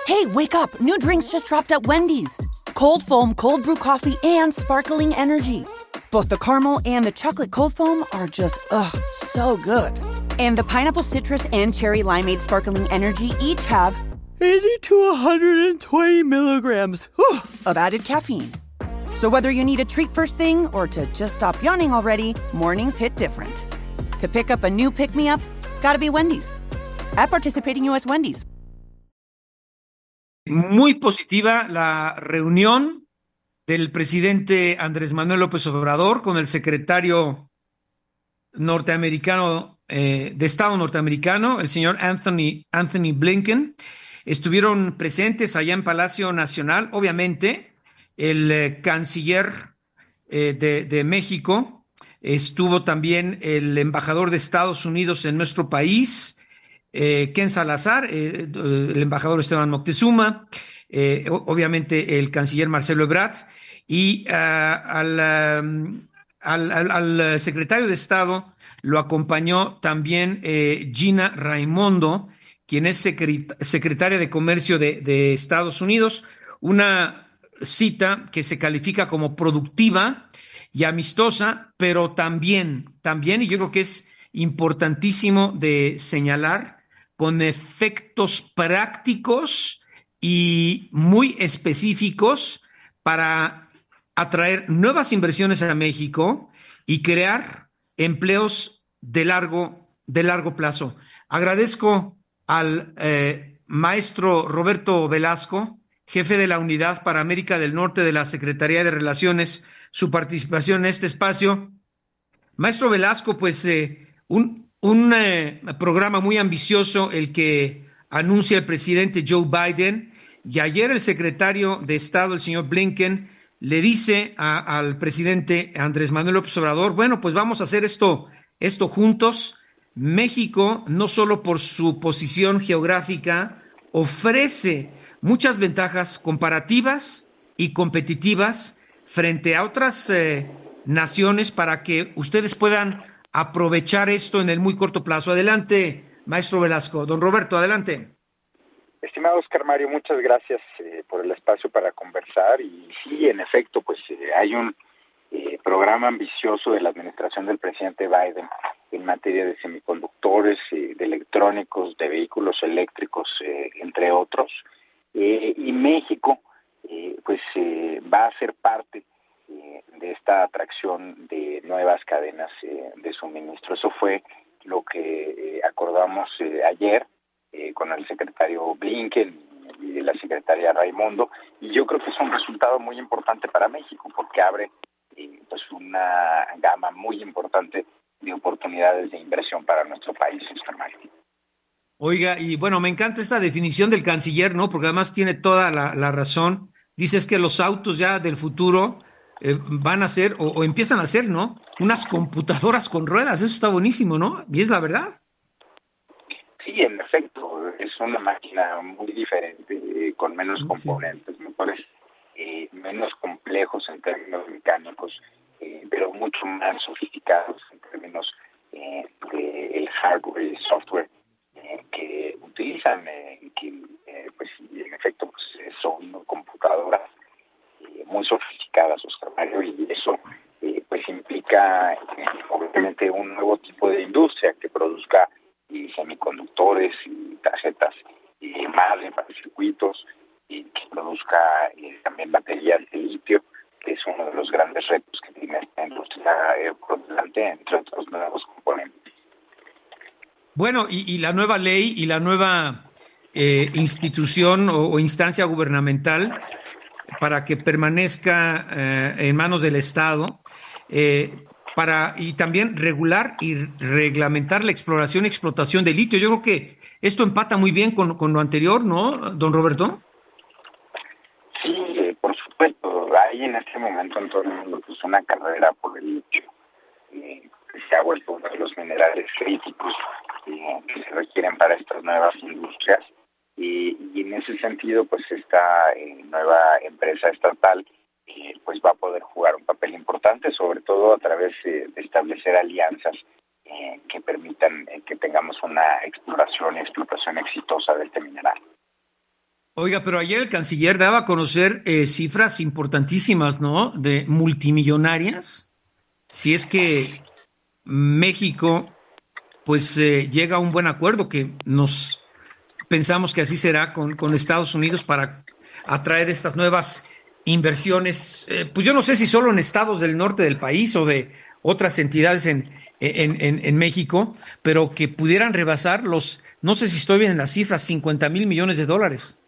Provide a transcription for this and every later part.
Hey, wake up. New drinks just dropped at Wendy's. Cold foam, cold brew coffee, and sparkling energy. Both the caramel and the chocolate cold foam are just, so good. And the pineapple citrus and cherry limeade sparkling energy each have 80 to 120 milligrams of added caffeine. So whether you need a treat first thing or to just stop yawning already, mornings hit different. To pick up a new pick-me-up, gotta be Wendy's. At participating U.S. Wendy's. Muy positiva la reunión del presidente Andrés Manuel López Obrador con el secretario norteamericano de Estado norteamericano, el señor Anthony Blinken. Estuvieron presentes allá en Palacio Nacional, obviamente, el canciller de México, estuvo también el embajador de Estados Unidos en nuestro país, Ken Salazar, el embajador Esteban Moctezuma, obviamente el canciller Marcelo Ebrard, y al secretario de Estado lo acompañó también Gina Raimondo, quien es secretaria de Comercio de Estados Unidos, una cita que se califica como productiva y amistosa, pero también, y yo creo que es importantísimo de señalar, con efectos prácticos y muy específicos para atraer nuevas inversiones a México y crear empleos de largo plazo. Agradezco al maestro Roberto Velasco, jefe de la Unidad para América del Norte de la Secretaría de Relaciones, su participación en este espacio. Maestro Velasco, pues un programa muy ambicioso el que anuncia el presidente Joe Biden, y ayer el secretario de Estado, el señor Blinken, le dice al presidente Andrés Manuel López Obrador, bueno, pues vamos a hacer esto juntos. México, no solo por su posición geográfica, ofrece muchas ventajas comparativas y competitivas frente a otras naciones para que ustedes puedan aprovechar esto en el muy corto plazo. Adelante, maestro Velasco. Don Roberto, adelante. Estimado Oscar Mario, muchas gracias por el espacio para conversar. Y sí, en efecto, pues hay un programa ambicioso de la administración del presidente Biden en materia de semiconductores, de electrónicos, de vehículos eléctricos, entre otros. Y México, va a ser parte de esta atracción de nuevas cadenas de suministro. Eso fue lo que acordamos ayer con el secretario Blinken y la secretaria Raimondo, y yo creo que es un resultado muy importante para México porque abre una gama muy importante de oportunidades de inversión para nuestro país, Oscar Mario. Oiga, y bueno, me encanta esta definición del canciller, ¿no? Porque además tiene toda la razón. Dices que los autos ya del futuro van a ser, o empiezan a ser, ¿no? Unas computadoras con ruedas. Eso está buenísimo, ¿no? Y es la verdad. Sí, en efecto, es una máquina muy diferente, con menos componentes, motores menos complejos en términos mecánicos, pero mucho más sofisticados en términos del hardware y software que utilizan, en efecto, son computadoras muy sofisticadas, Oscar Mario, y eso implica obviamente un nuevo tipo de industria que produzca semiconductores y tarjetas madre para circuitos, y que produzca también baterías de litio, que es uno de los grandes retos que tiene esta industria por delante, entre otros nuevos componentes. Bueno, y la nueva ley y la nueva institución o instancia gubernamental para que permanezca en manos del Estado, y también regular y reglamentar la exploración y explotación de litio. Yo creo que esto empata muy bien con lo anterior, ¿no, don Roberto? Sí, por supuesto. Hay en este momento en todo el mundo una carrera por el litio, que se ha vuelto uno de los minerales críticos que se requieren para estas nuevas industrias. Y en ese sentido, esta nueva empresa estatal va a poder jugar un papel importante, sobre todo a través de establecer alianzas que permitan que tengamos una exploración y explotación exitosa de este mineral. Oiga, pero ayer el canciller daba a conocer cifras importantísimas, ¿no? De multimillonarias. Si es que México, pues llega a un buen acuerdo, que nos pensamos que así será con Estados Unidos para atraer estas nuevas inversiones, pues yo no sé si solo en estados del norte del país o de otras entidades en México, pero que pudieran rebasar los, no sé si estoy bien en las cifras, 50,000 millones de dólares.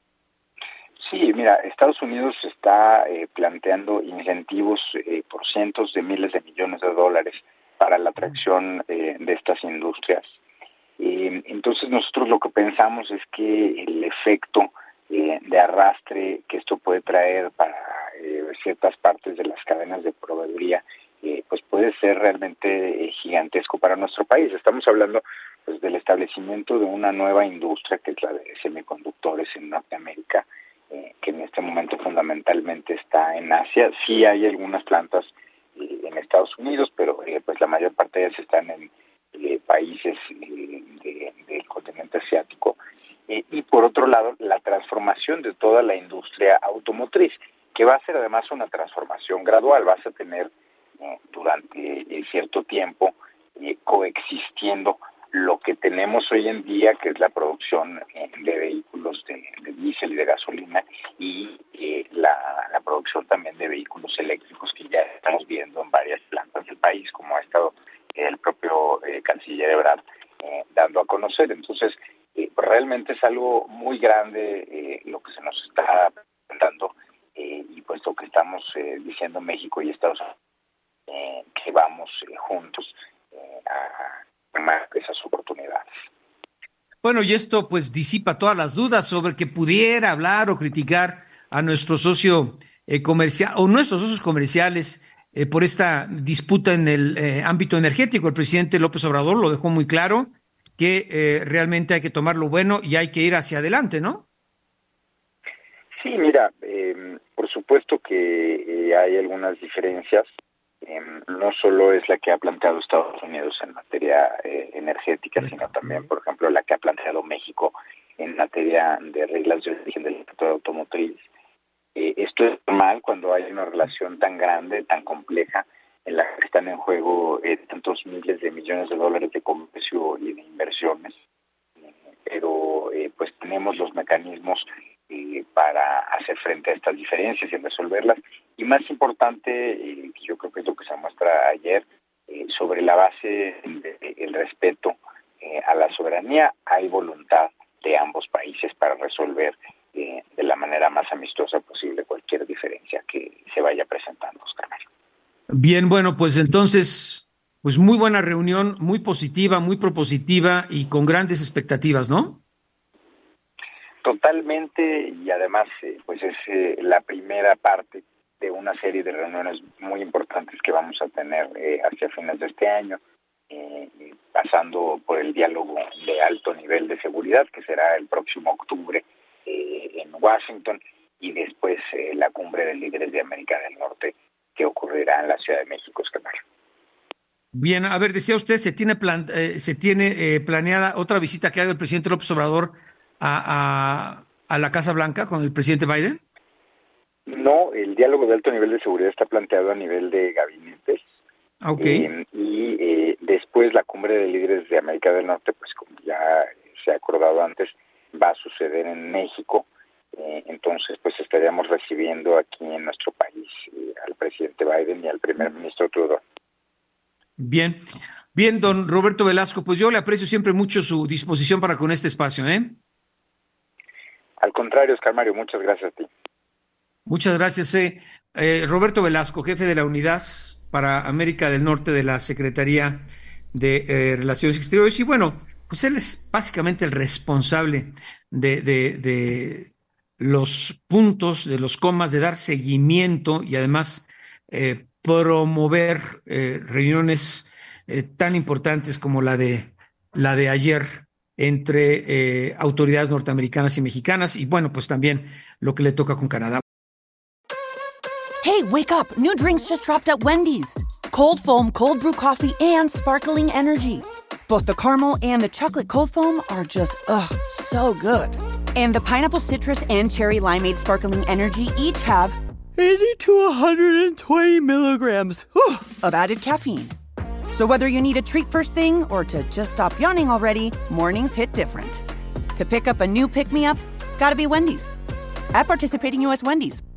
Sí, mira, Estados Unidos está planteando incentivos por cientos de miles de millones de dólares para la atracción de estas industrias. Entonces nosotros lo que pensamos es que el efecto de arrastre que esto puede traer para ciertas partes de las cadenas de proveeduría pues puede ser realmente gigantesco para nuestro país. Estamos hablando pues del establecimiento de una nueva industria que es la de semiconductores en Norteamérica, que en este momento fundamentalmente está en Asia. Sí hay algunas plantas en Estados Unidos, pero pues la mayor parte de ellas están en países del continente asiático. Y por otro lado, la transformación de toda la industria automotriz, que va a ser además una transformación gradual. Vas a tener durante cierto tiempo coexistiendo lo que tenemos hoy en día, que es la producción de vehículos de diésel y de gasolina, y la producción también de vehículos eléctricos que ya estamos viendo en varias plantas del país, como ha estado el propio canciller Ebrard dando a conocer. Entonces, realmente es algo muy grande lo que se nos está presentando, y pues lo que estamos diciendo México y Estados Unidos, que vamos juntos a tomar esas oportunidades. Bueno, y esto pues disipa todas las dudas sobre que pudiera hablar o criticar a nuestro socio comercial o nuestros socios comerciales por esta disputa en el ámbito energético. El presidente López Obrador lo dejó muy claro, que realmente hay que tomar lo bueno y hay que ir hacia adelante, ¿no? Sí, mira, por supuesto que hay algunas diferencias. No solo es la que ha planteado Estados Unidos en materia energética, sino también, por ejemplo, la que ha planteado México en materia de reglas de origen del sector automotriz. Esto es normal cuando hay una relación tan grande, tan compleja, en la que están en juego tantos miles de millones de dólares de comercio y de inversiones. Pero pues tenemos los mecanismos para hacer frente a estas diferencias y resolverlas. Y más importante, yo creo que es lo que se muestra ayer, sobre la base del respeto a la soberanía, hay voluntad de ambos países para resolver de la manera más amistosa posible cualquier diferencia que se vaya presentando, Oscar Mario. Bien, bueno, pues entonces, pues muy buena reunión, muy positiva, muy propositiva y con grandes expectativas, ¿no? Totalmente, y además pues es la primera parte de una serie de reuniones muy importantes que vamos a tener hacia fines de este año, pasando por el diálogo de alto nivel de seguridad, que será el próximo octubre en Washington, y después la cumbre de líderes de América del Norte, que ocurrirá en la Ciudad de México, Oscar Mario. Bien, a ver, decía usted, ¿se tiene planeada otra visita que haga el presidente López Obrador a la Casa Blanca con el presidente Biden? No, el diálogo de alto nivel de seguridad está planteado a nivel de gabinetes. Okay. Y después la cumbre de líderes de América del Norte, pues como ya se ha acordado antes, va a suceder en México. Entonces, pues estaríamos recibiendo aquí en nuestro país al presidente Biden y al primer ministro Trudeau. Bien, bien, don Roberto Velasco, pues yo le aprecio siempre mucho su disposición para con este espacio, ¿eh? Al contrario, Oscar Mario, muchas gracias a ti. Muchas gracias, Roberto Velasco, jefe de la Unidad para América del Norte de la Secretaría de Relaciones Exteriores. Y bueno, pues él es básicamente el responsable de los puntos, de los comas, de dar seguimiento y además promover reuniones tan importantes como la de ayer entre autoridades norteamericanas y mexicanas, y bueno, pues también lo que le toca con Canadá. Hey, wake up. New drinks just dropped at Wendy's. Cold foam, cold brew coffee, and sparkling energy. Both the caramel and the chocolate cold foam are just, so good. And the pineapple citrus and cherry limeade sparkling energy each have 80 to 120 milligrams of added caffeine. So whether you need a treat first thing or to just stop yawning already, mornings hit different. To pick up a new pick-me-up, gotta be Wendy's. At participating U.S. Wendy's,